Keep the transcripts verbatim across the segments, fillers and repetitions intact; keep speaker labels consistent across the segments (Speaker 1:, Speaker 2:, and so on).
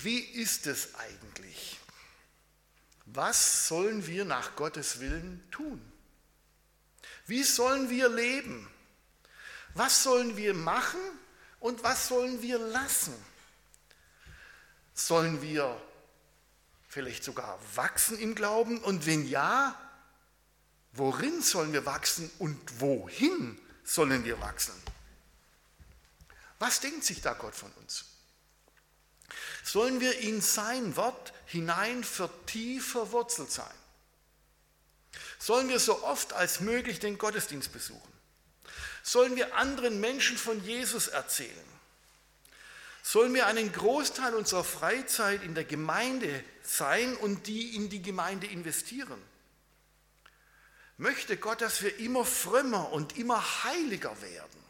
Speaker 1: Wie ist es eigentlich? Was sollen wir nach Gottes Willen tun? Wie sollen wir leben? Was sollen wir machen und was sollen wir lassen? Sollen wir vielleicht sogar wachsen im Glauben? Und wenn ja, worin sollen wir wachsen und wohin sollen wir wachsen? Was denkt sich da Gott von uns? Sollen wir in sein Wort hinein vertieft verwurzelt sein? Sollen wir so oft als möglich den Gottesdienst besuchen? Sollen wir anderen Menschen von Jesus erzählen? Sollen wir einen Großteil unserer Freizeit in der Gemeinde sein und die in die Gemeinde investieren? Möchte Gott, dass wir immer frömmer und immer heiliger werden?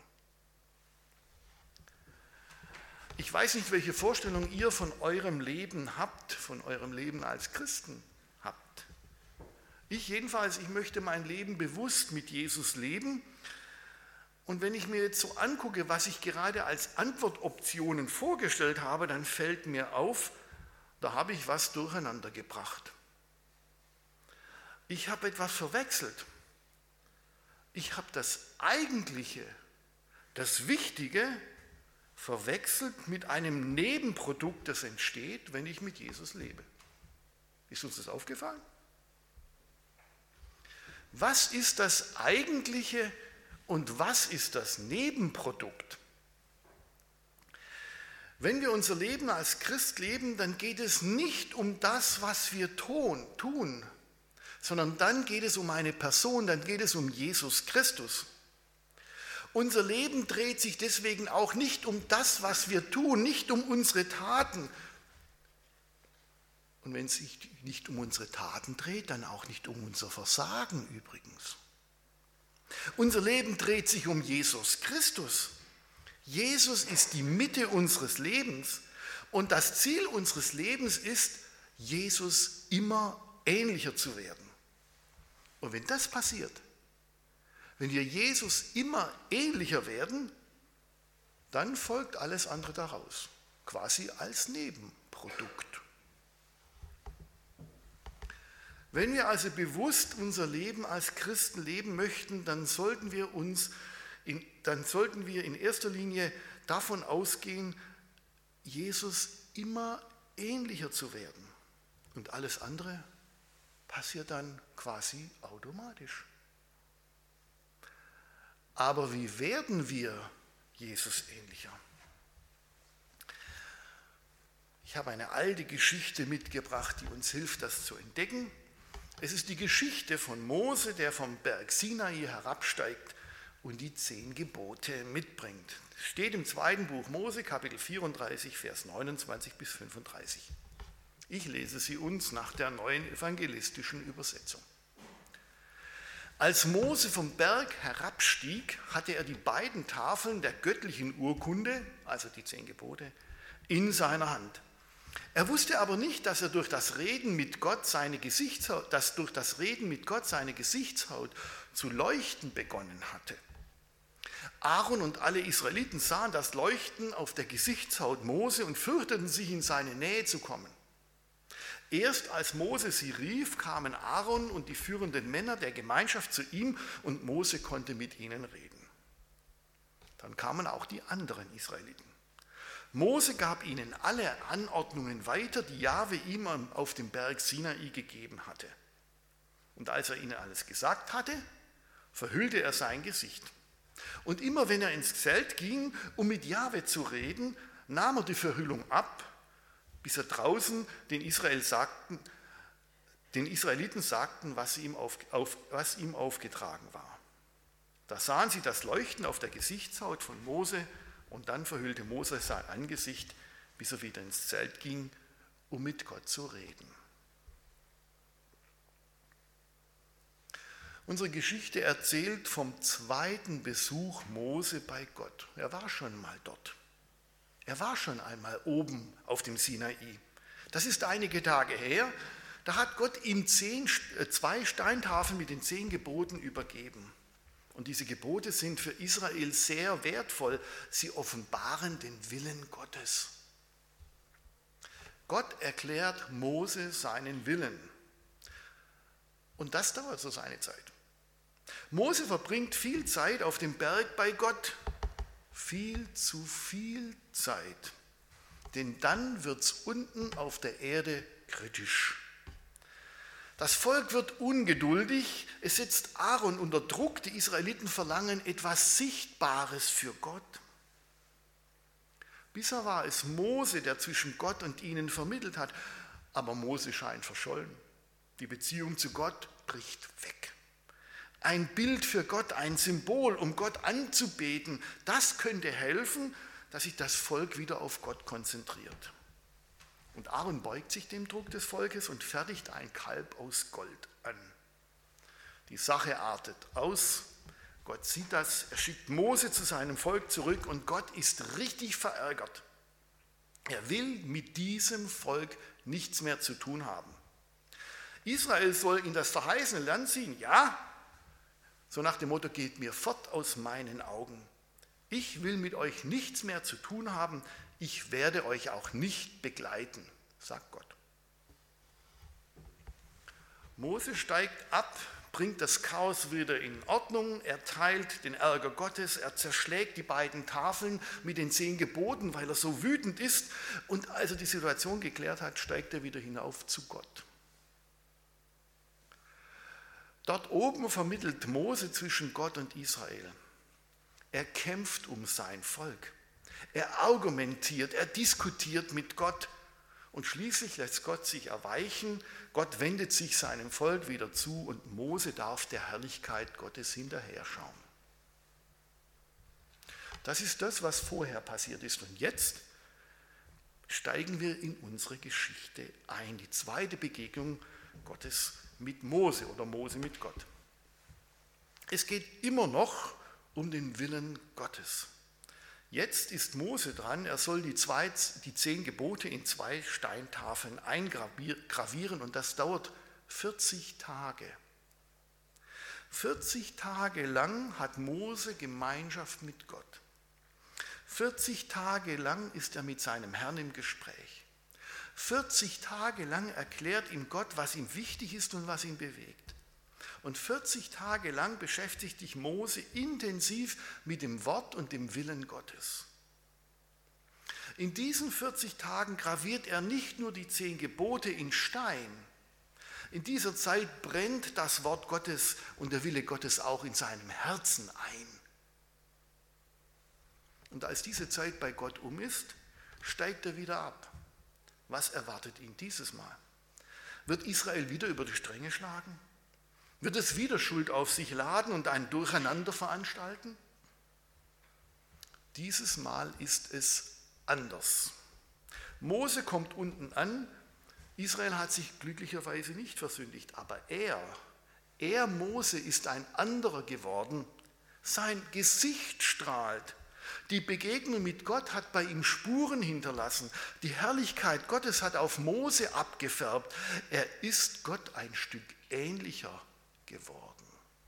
Speaker 1: Ich weiß nicht, welche Vorstellung ihr von eurem Leben habt, von eurem Leben als Christen habt. Ich jedenfalls, ich möchte mein Leben bewusst mit Jesus leben. Und wenn ich mir jetzt so angucke, was ich gerade als Antwortoptionen vorgestellt habe, dann fällt mir auf, da habe ich was durcheinander gebracht. Ich habe etwas verwechselt. Ich habe das Eigentliche, das Wichtige verwechselt mit einem Nebenprodukt, das entsteht, wenn ich mit Jesus lebe. Ist uns das aufgefallen? Was ist das Eigentliche und was ist das Nebenprodukt? Wenn wir unser Leben als Christ leben, dann geht es nicht um das, was wir tun, tun, sondern dann geht es um eine Person, dann geht es um Jesus Christus. Unser Leben dreht sich deswegen auch nicht um das, was wir tun, nicht um unsere Taten. Und wenn es sich nicht um unsere Taten dreht, dann auch nicht um unser Versagen übrigens. Unser Leben dreht sich um Jesus Christus. Jesus ist die Mitte unseres Lebens und das Ziel unseres Lebens ist, Jesus immer ähnlicher zu werden. Und wenn das passiert, wenn wir Jesus immer ähnlicher werden, dann folgt alles andere daraus, quasi als Nebenprodukt. Wenn wir also bewusst unser Leben als Christen leben möchten, dann sollten wir uns, in, dann sollten wir in erster Linie davon ausgehen, Jesus immer ähnlicher zu werden. Und alles andere passiert dann quasi automatisch. Aber wie werden wir Jesus ähnlicher? Ich habe eine alte Geschichte mitgebracht, die uns hilft, das zu entdecken. Es ist die Geschichte von Mose, der vom Berg Sinai herabsteigt und die zehn Gebote mitbringt. Das steht im zweiten Buch Mose, Kapitel vierunddreißig, Vers neunundzwanzig bis fünfunddreißig. Ich lese sie uns nach der neuen evangelistischen Übersetzung. Als Mose vom Berg herabstieg, hatte er die beiden Tafeln der göttlichen Urkunde, also die zehn Gebote, in seiner Hand. Er wusste aber nicht, dass er durch das Reden mit Gott seine Gesichtshaut, dass durch das Reden mit Gott seine Gesichtshaut zu leuchten begonnen hatte. Aaron und alle Israeliten sahen das Leuchten auf der Gesichtshaut Mose und fürchteten sich, in seine Nähe zu kommen. Erst als Mose sie rief, kamen Aaron und die führenden Männer der Gemeinschaft zu ihm und Mose konnte mit ihnen reden. Dann kamen auch die anderen Israeliten. Mose gab ihnen alle Anordnungen weiter, die Jahwe ihm auf dem Berg Sinai gegeben hatte. Und als er ihnen alles gesagt hatte, verhüllte er sein Gesicht. Und immer wenn er ins Zelt ging, um mit Jahwe zu reden, nahm er die Verhüllung ab, bis er draußen den, Israel sagten, den Israeliten sagten, was ihm, auf, auf, was ihm aufgetragen war. Da sahen sie das Leuchten auf der Gesichtshaut von Mose und dann verhüllte Mose sein Angesicht, bis er wieder ins Zelt ging, um mit Gott zu reden. Unsere Geschichte erzählt vom zweiten Besuch Mose bei Gott. Er war schon mal dort. Er war schon einmal oben auf dem Sinai. Das ist einige Tage her. Da hat Gott ihm zehn, zwei Steintafeln mit den zehn Geboten übergeben. Und diese Gebote sind für Israel sehr wertvoll. Sie offenbaren den Willen Gottes. Gott erklärt Mose seinen Willen. Und das dauert so seine Zeit. Mose verbringt viel Zeit auf dem Berg bei Gott. Viel zu viel Zeit. Denn dann wird es unten auf der Erde kritisch. Das Volk wird ungeduldig, es setzt Aaron unter Druck, die Israeliten verlangen etwas Sichtbares für Gott. Bisher war es Mose, der zwischen Gott und ihnen vermittelt hat, aber Mose scheint verschollen. Die Beziehung zu Gott bricht weg. Ein Bild für Gott, ein Symbol, um Gott anzubeten, das könnte helfen, dass sich das Volk wieder auf Gott konzentriert. Und Aaron beugt sich dem Druck des Volkes und fertigt ein Kalb aus Gold an. Die Sache artet aus. Gott sieht das, er schickt Mose zu seinem Volk zurück und Gott ist richtig verärgert. Er will mit diesem Volk nichts mehr zu tun haben. Israel soll in das verheißene Land ziehen, ja, so nach dem Motto, geht mir fort aus meinen Augen. Ich will mit euch nichts mehr zu tun haben, ich werde euch auch nicht begleiten, sagt Gott. Mose steigt ab, bringt das Chaos wieder in Ordnung, er teilt den Ärger Gottes, er zerschlägt die beiden Tafeln mit den zehn Geboten, weil er so wütend ist. Und als er die Situation geklärt hat, steigt er wieder hinauf zu Gott. Dort oben vermittelt Mose zwischen Gott und Israel. Er kämpft um sein Volk. Er argumentiert, er diskutiert mit Gott. Und schließlich lässt Gott sich erweichen. Gott wendet sich seinem Volk wieder zu und Mose darf der Herrlichkeit Gottes hinterher schauen. Das ist das, was vorher passiert ist. Und jetzt steigen wir in unsere Geschichte ein. Die zweite Begegnung Gottes mit Mose oder Mose mit Gott. Es geht immer noch um den Willen Gottes. Jetzt ist Mose dran, er soll die, zwei, die zehn Gebote in zwei Steintafeln eingravieren und das dauert vierzig Tage. vierzig Tage lang hat Mose Gemeinschaft mit Gott. vierzig Tage lang ist er mit seinem Herrn im Gespräch. vierzig Tage lang erklärt ihm Gott, was ihm wichtig ist und was ihn bewegt. Und vierzig Tage lang beschäftigt sich Mose intensiv mit dem Wort und dem Willen Gottes. In diesen vierzig Tagen graviert er nicht nur die zehn Gebote in Stein. In dieser Zeit brennt das Wort Gottes und der Wille Gottes auch in seinem Herzen ein. Und als diese Zeit bei Gott um ist, steigt er wieder ab. Was erwartet ihn dieses Mal? Wird Israel wieder über die Stränge schlagen? Wird es wieder Schuld auf sich laden und ein Durcheinander veranstalten? Dieses Mal ist es anders. Mose kommt unten an, Israel hat sich glücklicherweise nicht versündigt, aber er, er Mose ist ein anderer geworden, sein Gesicht strahlt. Die Begegnung mit Gott hat bei ihm Spuren hinterlassen. Die Herrlichkeit Gottes hat auf Mose abgefärbt. Er ist Gott ein Stück ähnlicher geworden.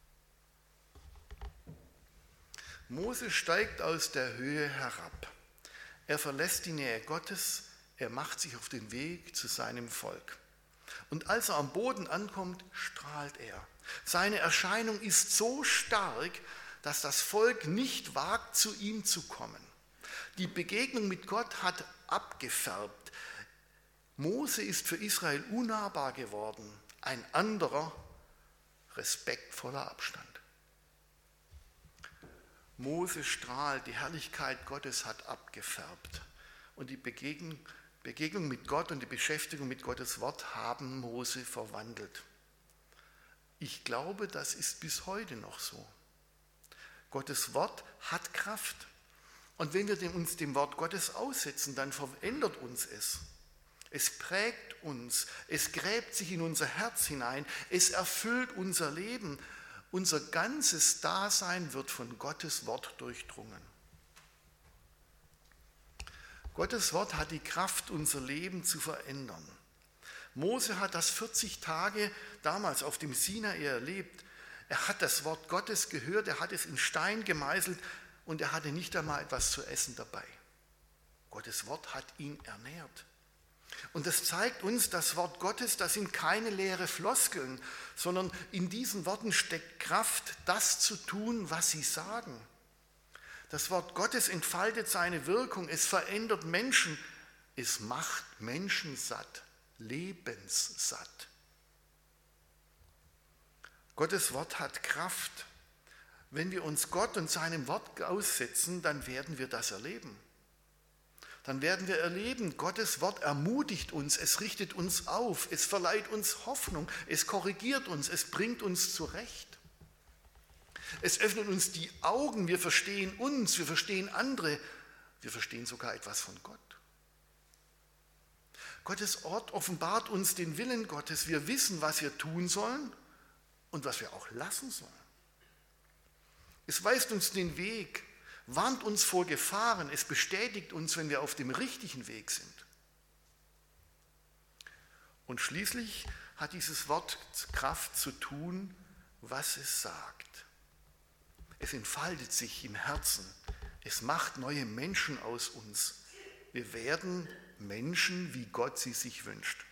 Speaker 1: Mose steigt aus der Höhe herab. Er verlässt die Nähe Gottes, er macht sich auf den Weg zu seinem Volk. Und als er am Boden ankommt, strahlt er. Seine Erscheinung ist so stark, dass das Volk nicht wagt, zu ihm zu kommen. Die Begegnung mit Gott hat abgefärbt. Mose ist für Israel unnahbar geworden, ein anderer, respektvoller Abstand. Mose strahlt, die Herrlichkeit Gottes hat abgefärbt. Und die Begegnung, Begegnung mit Gott und die Beschäftigung mit Gottes Wort haben Mose verwandelt. Ich glaube, das ist bis heute noch so. Gottes Wort hat Kraft. Und wenn wir uns dem Wort Gottes aussetzen, dann verändert uns es. Es prägt uns, es gräbt sich in unser Herz hinein, es erfüllt unser Leben. Unser ganzes Dasein wird von Gottes Wort durchdrungen. Gottes Wort hat die Kraft, unser Leben zu verändern. Mose hat das vierzig Tage damals auf dem Sinai erlebt. Er hat das Wort Gottes gehört, er hat es in Stein gemeißelt und er hatte nicht einmal etwas zu essen dabei. Gottes Wort hat ihn ernährt. Und das zeigt uns, das Wort Gottes, das sind keine leeren Floskeln, sondern in diesen Worten steckt Kraft, das zu tun, was sie sagen. Das Wort Gottes entfaltet seine Wirkung, es verändert Menschen, es macht Menschen satt, lebenssatt. Gottes Wort hat Kraft. Wenn wir uns Gott und seinem Wort aussetzen, dann werden wir das erleben. Dann werden wir erleben, Gottes Wort ermutigt uns, es richtet uns auf, es verleiht uns Hoffnung, es korrigiert uns, es bringt uns zurecht. Es öffnet uns die Augen, wir verstehen uns, wir verstehen andere, wir verstehen sogar etwas von Gott. Gottes Wort offenbart uns den Willen Gottes, wir wissen, was wir tun sollen und was wir auch lassen sollen. Es weist uns den Weg, warnt uns vor Gefahren, es bestätigt uns, wenn wir auf dem richtigen Weg sind. Und schließlich hat dieses Wort Kraft zu tun, was es sagt. Es entfaltet sich im Herzen, es macht neue Menschen aus uns. Wir werden Menschen, wie Gott sie sich wünscht.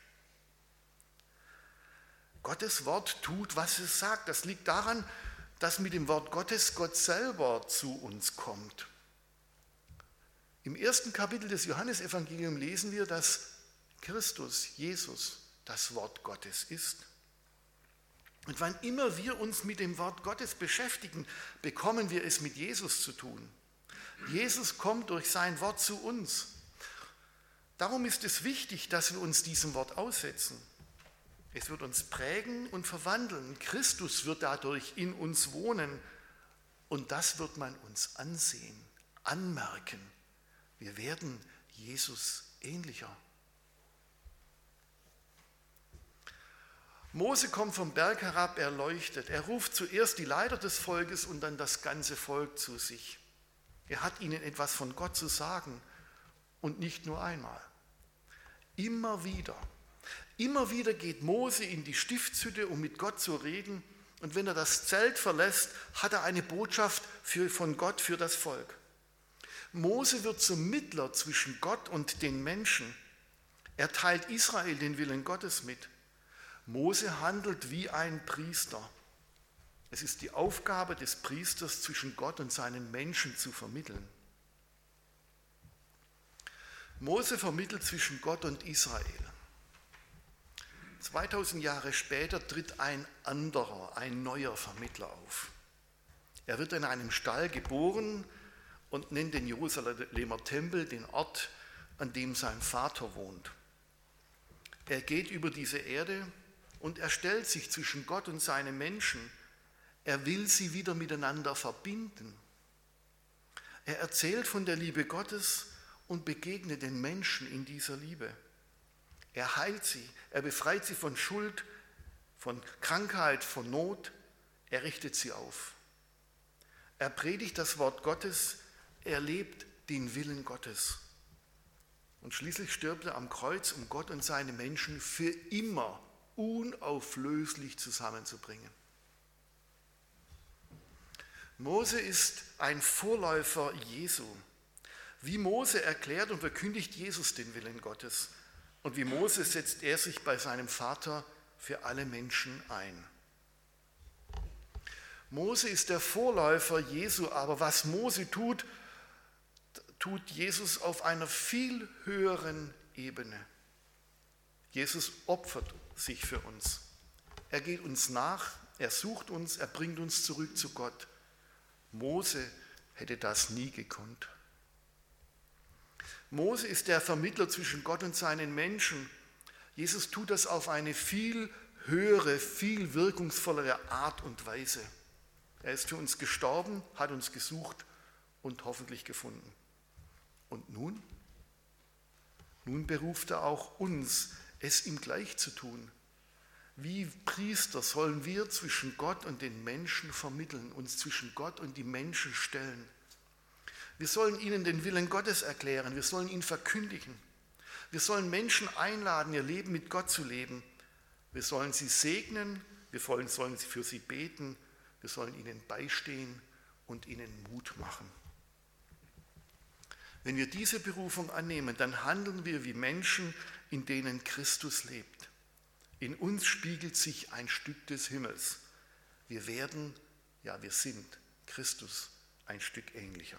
Speaker 1: Gottes Wort tut, was es sagt. Das liegt daran, dass mit dem Wort Gottes Gott selber zu uns kommt. Im ersten Kapitel des Johannesevangeliums lesen wir, dass Christus, Jesus, das Wort Gottes ist. Und wann immer wir uns mit dem Wort Gottes beschäftigen, bekommen wir es mit Jesus zu tun. Jesus kommt durch sein Wort zu uns. Darum ist es wichtig, dass wir uns diesem Wort aussetzen. Es wird uns prägen und verwandeln. Christus wird dadurch in uns wohnen. Und das wird man uns ansehen, anmerken. Wir werden Jesus ähnlicher. Mose kommt vom Berg herab, er leuchtet. Er ruft zuerst die Leiter des Volkes und dann das ganze Volk zu sich. Er hat ihnen etwas von Gott zu sagen und nicht nur einmal. Immer wieder. Immer wieder geht Mose in die Stiftshütte, um mit Gott zu reden. Und wenn er das Zelt verlässt, hat er eine Botschaft für, von Gott für das Volk. Mose wird zum Mittler zwischen Gott und den Menschen. Er teilt Israel den Willen Gottes mit. Mose handelt wie ein Priester. Es ist die Aufgabe des Priesters, zwischen Gott und seinen Menschen zu vermitteln. Mose vermittelt zwischen Gott und Israel. zweitausend Jahre später tritt ein anderer, ein neuer Vermittler auf. Er wird in einem Stall geboren und nennt den Jerusalemer Tempel den Ort, an dem sein Vater wohnt. Er geht über diese Erde und er stellt sich zwischen Gott und seine Menschen. Er will sie wieder miteinander verbinden. Er erzählt von der Liebe Gottes und begegnet den Menschen in dieser Liebe. Er heilt sie, er befreit sie von Schuld, von Krankheit, von Not, er richtet sie auf. Er predigt das Wort Gottes, er lebt den Willen Gottes. Und schließlich stirbt er am Kreuz, um Gott und seine Menschen für immer unauflöslich zusammenzubringen. Mose ist ein Vorläufer Jesu. Wie Mose erklärt und verkündigt Jesus den Willen Gottes. Und wie Mose setzt er sich bei seinem Vater für alle Menschen ein. Mose ist der Vorläufer Jesu, aber was Mose tut, tut Jesus auf einer viel höheren Ebene. Jesus opfert sich für uns. Er geht uns nach, er sucht uns, er bringt uns zurück zu Gott. Mose hätte das nie gekonnt. Mose ist der Vermittler zwischen Gott und seinen Menschen. Jesus tut das auf eine viel höhere, viel wirkungsvollere Art und Weise. Er ist für uns gestorben, hat uns gesucht und hoffentlich gefunden. Und nun? Nun beruft er auch uns, es ihm gleich zu tun. Wie Priester sollen wir zwischen Gott und den Menschen vermitteln, uns zwischen Gott und die Menschen stellen. Wir sollen ihnen den Willen Gottes erklären, wir sollen ihn verkündigen. Wir sollen Menschen einladen, ihr Leben mit Gott zu leben. Wir sollen sie segnen, wir sollen für sie beten, wir sollen ihnen beistehen und ihnen Mut machen. Wenn wir diese Berufung annehmen, dann handeln wir wie Menschen, in denen Christus lebt. In uns spiegelt sich ein Stück des Himmels. Wir werden, ja wir sind Christus ein Stück ähnlicher.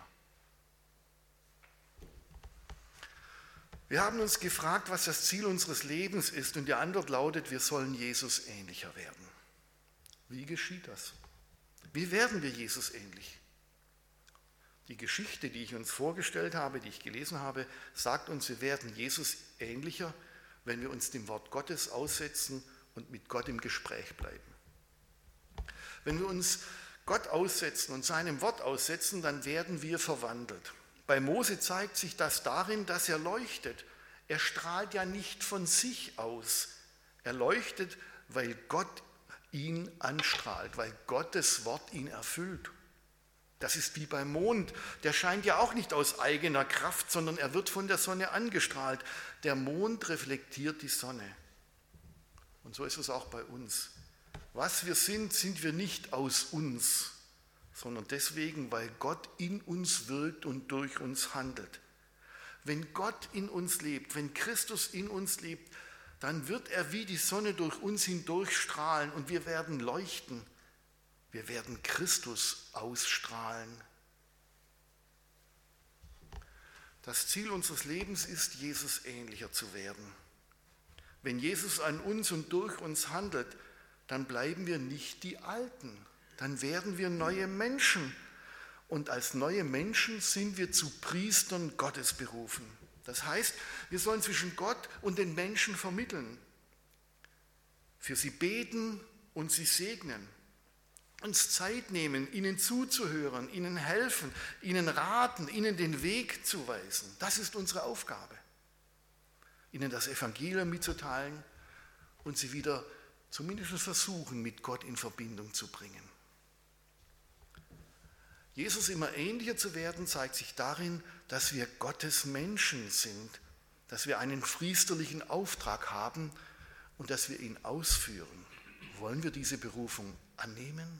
Speaker 1: Wir haben uns gefragt, was das Ziel unseres Lebens ist, und die Antwort lautet, wir sollen Jesus ähnlicher werden. Wie geschieht das? Wie werden wir Jesus ähnlich? Die Geschichte, die ich uns vorgestellt habe, die ich gelesen habe, sagt uns, wir werden Jesus ähnlicher, wenn wir uns dem Wort Gottes aussetzen und mit Gott im Gespräch bleiben. Wenn wir uns Gott aussetzen und seinem Wort aussetzen, dann werden wir verwandelt. Bei Mose zeigt sich das darin, dass er leuchtet. Er strahlt ja nicht von sich aus. Er leuchtet, weil Gott ihn anstrahlt, weil Gottes Wort ihn erfüllt. Das ist wie beim Mond. Der scheint ja auch nicht aus eigener Kraft, sondern er wird von der Sonne angestrahlt. Der Mond reflektiert die Sonne. Und so ist es auch bei uns. Was wir sind, sind wir nicht aus uns, sondern deswegen, weil Gott in uns wirkt und durch uns handelt. Wenn Gott in uns lebt, wenn Christus in uns lebt, dann wird er wie die Sonne durch uns hindurch strahlen und wir werden leuchten. Wir werden Christus ausstrahlen. Das Ziel unseres Lebens ist, Jesus ähnlicher zu werden. Wenn Jesus an uns und durch uns handelt, dann bleiben wir nicht die Alten. Dann werden wir neue Menschen. Und als neue Menschen sind wir zu Priestern Gottes berufen. Das heißt, wir sollen zwischen Gott und den Menschen vermitteln. Für sie beten und sie segnen. Uns Zeit nehmen, ihnen zuzuhören, ihnen helfen, ihnen raten, ihnen den Weg zu weisen. Das ist unsere Aufgabe. Ihnen das Evangelium mitzuteilen und sie wieder zumindest versuchen, mit Gott in Verbindung zu bringen. Jesus immer ähnlicher zu werden, zeigt sich darin, dass wir Gottes Menschen sind, dass wir einen priesterlichen Auftrag haben und dass wir ihn ausführen. Wollen wir diese Berufung annehmen?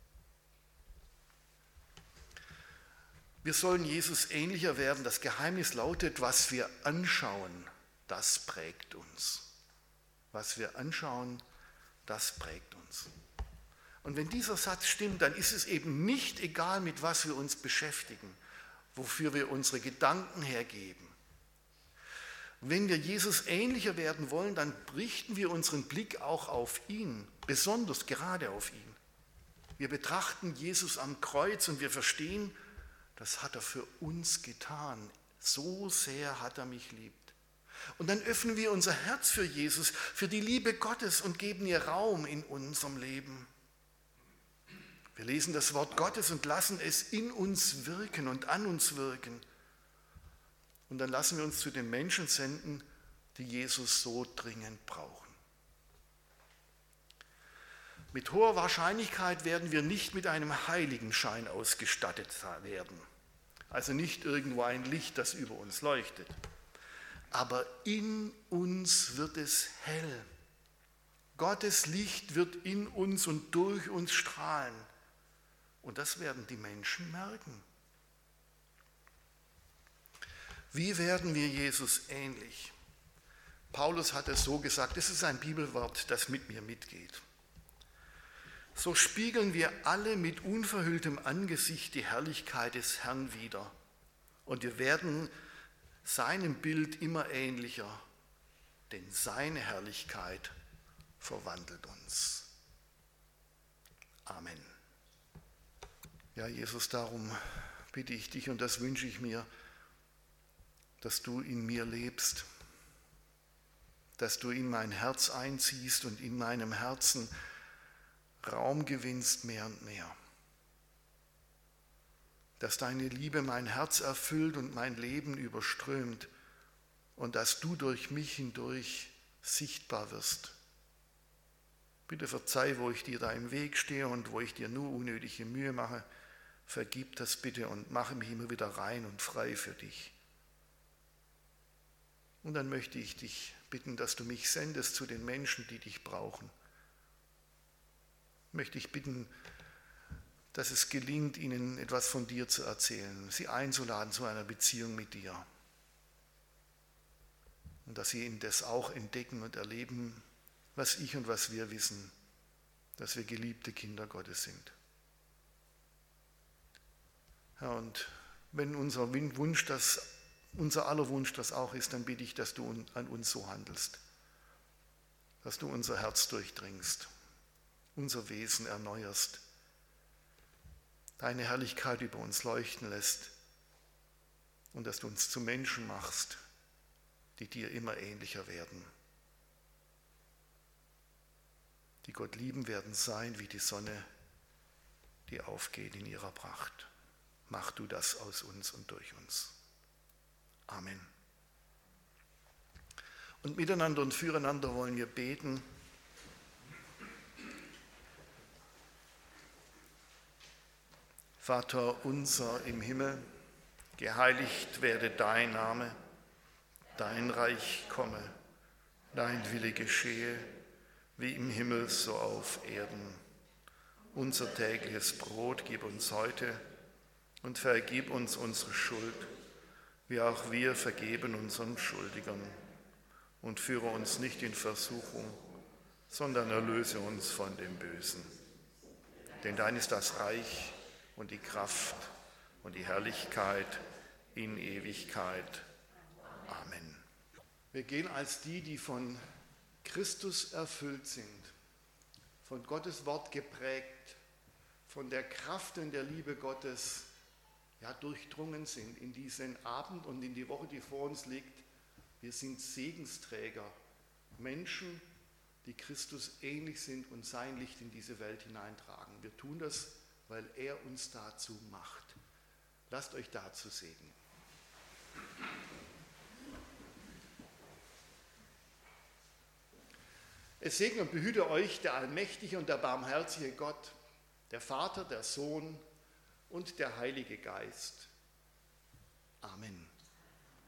Speaker 1: Wir sollen Jesus ähnlicher werden. Das Geheimnis lautet, was wir anschauen, das prägt uns. Was wir anschauen, das prägt uns. Und wenn dieser Satz stimmt, dann ist es eben nicht egal, mit was wir uns beschäftigen, wofür wir unsere Gedanken hergeben. Wenn wir Jesus ähnlicher werden wollen, dann richten wir unseren Blick auch auf ihn, besonders gerade auf ihn. Wir betrachten Jesus am Kreuz und wir verstehen, das hat er für uns getan. So sehr hat er mich lieb. Und dann öffnen wir unser Herz für Jesus, für die Liebe Gottes und geben ihr Raum in unserem Leben. Wir lesen das Wort Gottes und lassen es in uns wirken und an uns wirken. Und dann lassen wir uns zu den Menschen senden, die Jesus so dringend brauchen. Mit hoher Wahrscheinlichkeit werden wir nicht mit einem Heiligenschein ausgestattet werden. Also nicht irgendwo ein Licht, das über uns leuchtet. Aber in uns wird es hell. Gottes Licht wird in uns und durch uns strahlen. Und das werden die Menschen merken. Wie werden wir Jesus ähnlich? Paulus hat es so gesagt, es ist ein Bibelwort, das mit mir mitgeht. So spiegeln wir alle mit unverhülltem Angesicht die Herrlichkeit des Herrn wider. Und wir werden seinem Bild immer ähnlicher, denn seine Herrlichkeit verwandelt uns. Amen. Ja, Jesus, darum bitte ich dich und das wünsche ich mir, dass du in mir lebst, dass du in mein Herz einziehst und in meinem Herzen Raum gewinnst mehr und mehr. Dass deine Liebe mein Herz erfüllt und mein Leben überströmt und dass du durch mich hindurch sichtbar wirst. Bitte verzeih, wo ich dir da im Weg stehe und wo ich dir nur unnötige Mühe mache. Vergib das bitte und mache mich immer wieder rein und frei für dich. Und dann möchte ich dich bitten, dass du mich sendest zu den Menschen, die dich brauchen. Möchte ich bitten, dass es gelingt, ihnen etwas von dir zu erzählen, sie einzuladen zu einer Beziehung mit dir. Und dass sie das auch entdecken und erleben, was ich und was wir wissen, dass wir geliebte Kinder Gottes sind. Herr, und wenn unser Wunsch, das, unser aller Wunsch das auch ist, dann bitte ich, dass du an uns so handelst, dass du unser Herz durchdringst, unser Wesen erneuerst, deine Herrlichkeit über uns leuchten lässt und dass du uns zu Menschen machst, die dir immer ähnlicher werden, die Gott lieben werden sein wie die Sonne, die aufgeht in ihrer Pracht. Mach du das aus uns und durch uns. Amen. Und miteinander und füreinander wollen wir beten. Vater unser im Himmel, geheiligt werde dein Name, dein Reich komme, dein Wille geschehe, wie im Himmel so auf Erden. Unser tägliches Brot gib uns heute und vergib uns unsere Schuld, wie auch wir vergeben unseren Schuldigern. Und führe uns nicht in Versuchung, sondern erlöse uns von dem Bösen. Denn dein ist das Reich und die Kraft und die Herrlichkeit in Ewigkeit. Amen. Wir gehen als die, die von Christus erfüllt sind, von Gottes Wort geprägt, von der Kraft und der Liebe Gottes ja, durchdrungen sind in diesen Abend und in die Woche, die vor uns liegt. Wir sind Segensträger, Menschen, die Christus ähnlich sind und sein Licht in diese Welt hineintragen. Wir tun das, weil er uns dazu macht. Lasst euch dazu segnen. Es segne und behüte euch der allmächtige und der barmherzige Gott, der Vater, der Sohn und der Heilige Geist. Amen.